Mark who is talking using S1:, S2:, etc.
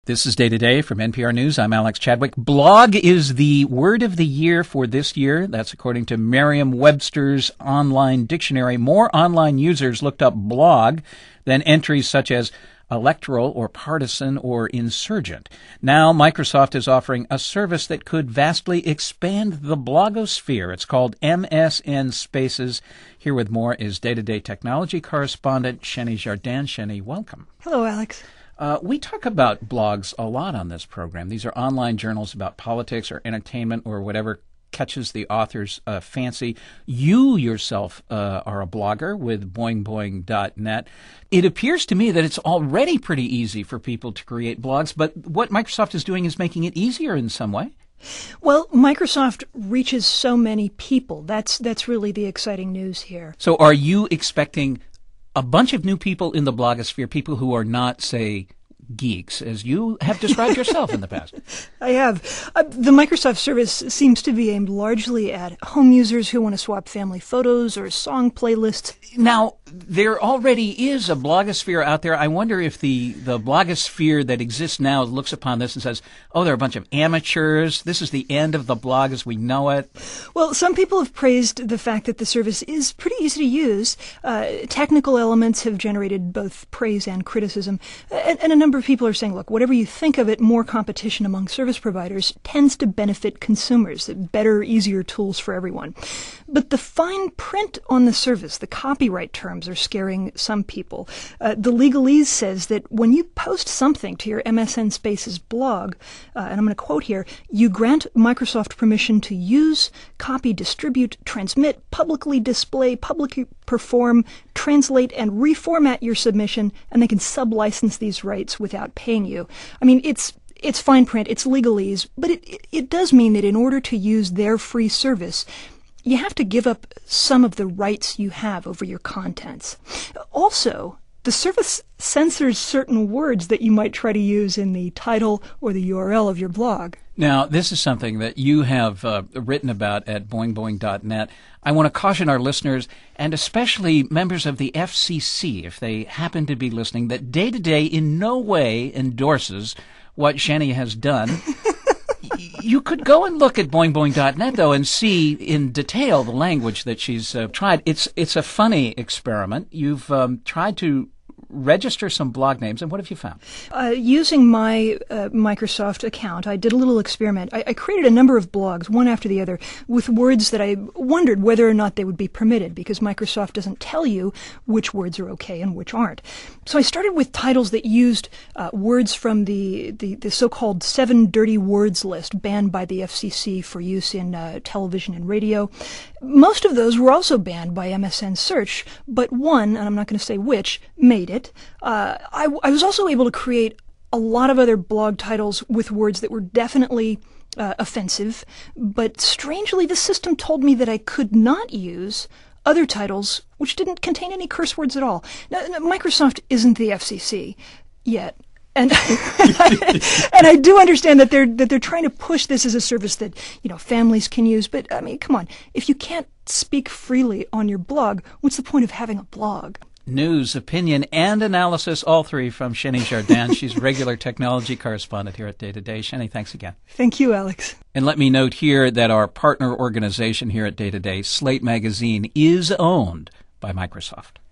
S1: This is Day to Day from NPR News. I'm Alex Chadwick. Blog is the word of the year for this year. That's according to Merriam-Webster's online dictionary. More online users looked up blog than entries such as electoral or partisan or insurgent. Now, Microsoft is offering a service that could vastly expand the blogosphere. It's called MSN Spaces. Here with more is Day to Day technology correspondent Sheni Jardin. Sheni, welcome.
S2: Hello, Alex.
S1: We talk about blogs a lot on this program. These are online journals about politics or entertainment or whatever catches the author's fancy. You yourself are a blogger with boingboing.net. It appears to me that it's already pretty easy for people to create blogs, but what Microsoft is doing is making it easier in some way.
S2: Well, Microsoft reaches so many people. That's really the exciting news here.
S1: So are you expecting a bunch of new people in the blogosphere, people who are not, say, geeks, as you have described yourself in the past?
S2: I have. The Microsoft service seems to be aimed largely at home users who want to swap family photos or song playlists.
S1: Now, there already is a blogosphere out there. I wonder if the blogosphere that exists now looks upon this and says, oh, they're a bunch of amateurs. This is the end of the blog as we know it.
S2: Well, some people have praised the fact that the service is pretty easy to use. Technical elements have generated both praise and criticism. And a number of people are saying, look, whatever you think of it, more competition among service providers tends to benefit consumers. Better, easier tools for everyone. But the fine print on the service, the copyright terms, are scaring some people. The legalese says that when you post something to your MSN Spaces blog, and I'm going to quote here, you grant Microsoft permission to use, copy, distribute, transmit, publicly display, publicly perform, translate, and reformat your submission, and they can sub-license these rights without paying you. I mean, it's fine print, it's legalese, but it does mean that in order to use their free service, you have to give up some of the rights you have over your contents. Also, the service censors certain words that you might try to use in the title or the URL of your blog.
S1: Now, this is something that you have written about at boingboing.net. I want to caution our listeners, and especially members of the FCC, if they happen to be listening, that Day to Day in no way endorses what Sheni has done. You could go and look at boingboing.net, though, and see in detail the language that she's tried. It's a funny experiment. You've tried to register some blog names, and what have you found?
S2: Using my Microsoft account, I did a little experiment. I created a number of blogs, one after the other, with words that I wondered whether or not they would be permitted, because Microsoft doesn't tell you which words are okay and which aren't. So I started with titles that used words from the so-called 7 dirty words list banned by the FCC for use in television and radio. Most of those were also banned by MSN Search, but one, and I'm not going to say which, made it. I was also able to create a lot of other blog titles with words that were definitely offensive, but strangely the system told me that I could not use other titles which didn't contain any curse words at all. Now, Microsoft isn't the FCC yet. And and I do understand that they're trying to push this as a service that, families can use. But I mean, come on, if you can't speak freely on your blog, what's the point of having a blog?
S1: News, opinion, and analysis, all three from Sheni Jardin. She's regular technology correspondent here at Day to Day. Sheni, thanks again.
S2: Thank you, Alex.
S1: And let me note here that our partner organization here at Day to Day, Slate Magazine, is owned by Microsoft.